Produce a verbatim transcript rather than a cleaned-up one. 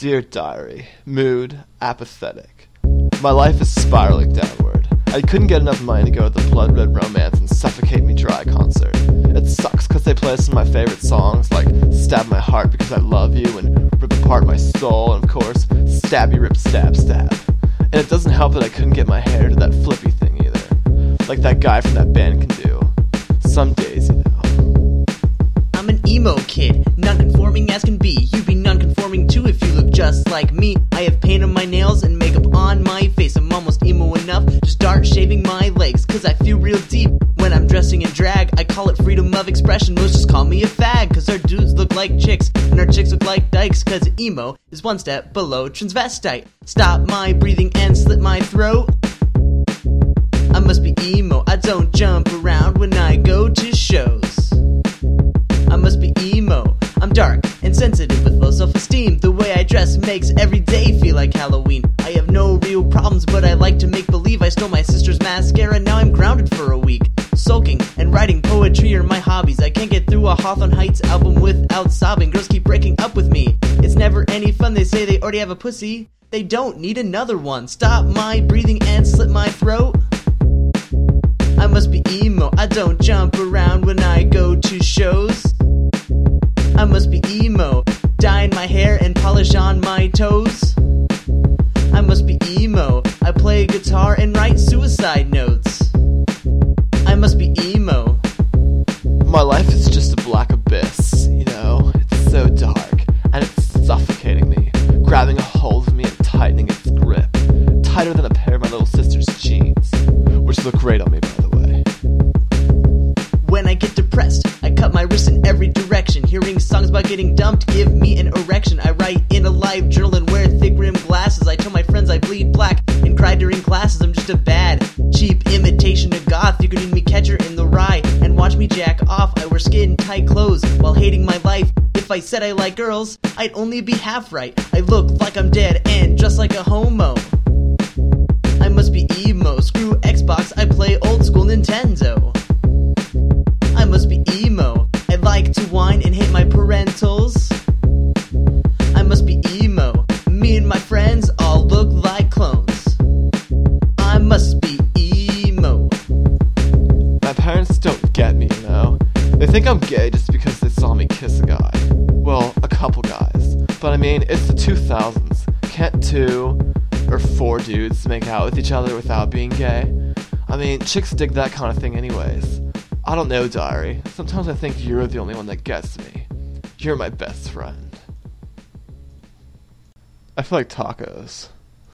Dear Diary, mood apathetic. My life is spiraling downward. I couldn't get enough money to go to the Blood Red Romance and Suffocate Me Dry concert. It sucks because they play some of my favorite songs like Stab My Heart Because I Love You and Rip Apart My Soul and of course Stabby Rip Stab Stab. And it doesn't help that I couldn't get my hair to that flippy thing either, like that guy from that band can do. Some days, you know. I'm an emo kid, non-conforming as can be. You'd be non-conforming too if you look just like me. I have paint on my nails and makeup on my face. I'm almost emo enough to start shaving my legs, cause I feel real deep when I'm dressing in drag. I call it freedom of expression, most just call me a fag, cause our dudes look like chicks and our chicks look like dykes, cause emo is one step below transvestite. Stop my breathing and slit my throat. I must be emo, I don't jump around when I go to shows. I must be emo, I'm dark and sensitive with low self-esteem. The way I dress makes every day feel like Halloween. I have no real problems, but I like to make believe. I stole my sister's mascara, now I'm grounded for a week. Sulking and writing poetry are my hobbies. I can't get through a Hawthorne Heights album without sobbing. Girls keep breaking up with me, it's never any fun. They say they already have a pussy, they don't need another one. Stop my breathing and slit my throat. I must be emo, I don't jump around when I go to shows. I must be emo, dye in my hair and polish on my toes. I must be emo, I play guitar and write suicide notes. I must be emo. My life is just a black abyss, you know? It's so dark, and it's suffocating me, grabbing a hold of me and tightening its grip. Tighter than a pair of my little sister's jeans, which look great on me, by the way. When I get depressed, I cut my wrists in every direction. Hearing songs about getting dumped give me an erection. I write in a live journal and wear thick rimmed glasses. I tell my friends I bleed black and cry during classes. I'm just a bad, cheap imitation of goth. You could need me Catcher in the Rye and watch me jack off. I wear skin tight clothes while hating my life. If I said I like girls, I'd only be half right. I look like I'm dead and just like a homo. I must be emo, screw Xbox, I play old school Nintendo. I must be emo, I like to whine and hate my parentals. I must be emo, me and my friends all look like clones. I must be emo. My parents don't get me, you know? They think I'm gay just because they saw me kiss a guy. Well, a couple guys. But I mean, it's the two thousands. Can't two or four dudes make out with each other without being gay? I mean, chicks dig that kind of thing anyways. I don't know, Diary. Sometimes I think you're the only one that gets me. You're my best friend. I feel like tacos.